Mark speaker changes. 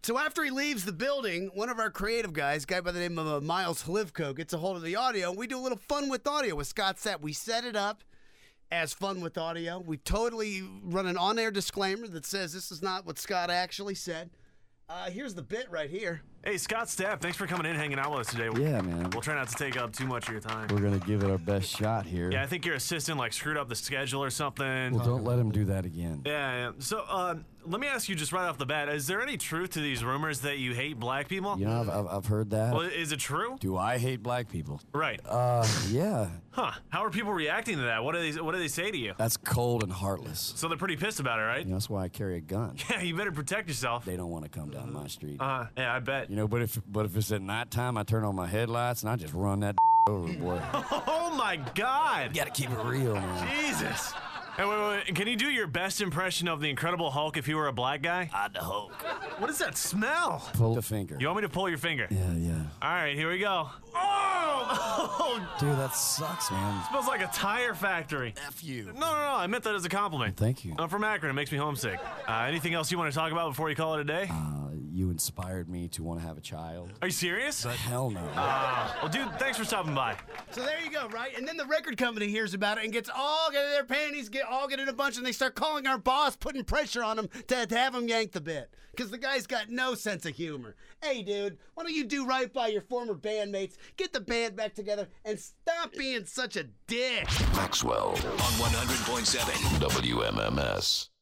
Speaker 1: So after he leaves the building, one of our creative guys, a guy by the name of Miles Halivko, gets a hold of the audio, and we do a little fun with audio with Scott Stapp. We set it up as fun with audio. We totally run an on-air disclaimer that says this is not what Scott actually said. Here's the bit right here.
Speaker 2: Hey, Scott Stapp, thanks for coming in and hanging out with us today.
Speaker 3: Yeah, man.
Speaker 2: We'll try not to take up too much of your time.
Speaker 3: We're going to give it our best shot here.
Speaker 2: Yeah, I think your assistant screwed up the schedule or something.
Speaker 3: Well, don't let him do that again.
Speaker 2: Yeah. So, let me ask you just right off the bat, is there any truth to these rumors that you hate black people?
Speaker 3: You know, I've heard that.
Speaker 2: Well, is it true?
Speaker 3: Do I hate black people?
Speaker 2: Right.
Speaker 3: Yeah.
Speaker 2: Huh. How are people reacting to that? What do they say to you?
Speaker 3: That's cold and heartless.
Speaker 2: So they're pretty pissed about it, right?
Speaker 3: You know, that's why I carry a gun.
Speaker 2: Yeah, you better protect yourself.
Speaker 3: They don't want to come down my street.
Speaker 2: Yeah, I bet.
Speaker 3: You know, but if it's at nighttime, I turn on my headlights and I just run that over, boy.
Speaker 2: Oh my God!
Speaker 3: You gotta keep it real, man.
Speaker 2: Jesus. Hey, wait. Can you do your best impression of the Incredible Hulk if you were a black guy?
Speaker 3: I'm the Hulk.
Speaker 2: What is that smell?
Speaker 3: Pull the finger.
Speaker 2: You want me to pull your finger?
Speaker 3: Yeah.
Speaker 2: All right, here we go. Oh!
Speaker 3: Dude, that sucks, man.
Speaker 2: Smells like a tire factory.
Speaker 3: F you.
Speaker 2: No, I meant that as a compliment.
Speaker 3: Thank you.
Speaker 2: I'm from Akron. It makes me homesick. Anything else you want to talk about before you call it a day?
Speaker 3: You inspired me to want to have a child.
Speaker 2: Are you serious?
Speaker 3: Hell no.
Speaker 2: Well, dude, thanks for stopping by.
Speaker 1: So there you go, right? And then the record company hears about it and gets all get their panties, all get in a bunch, and they start calling our boss, putting pressure on him to have him yank the bit. Because the guy's got no sense of humor. Hey, dude, why don't you do right by your former bandmates, get the band back together, and stop being such a dick?
Speaker 4: Maxwell on 100.7 WMMS.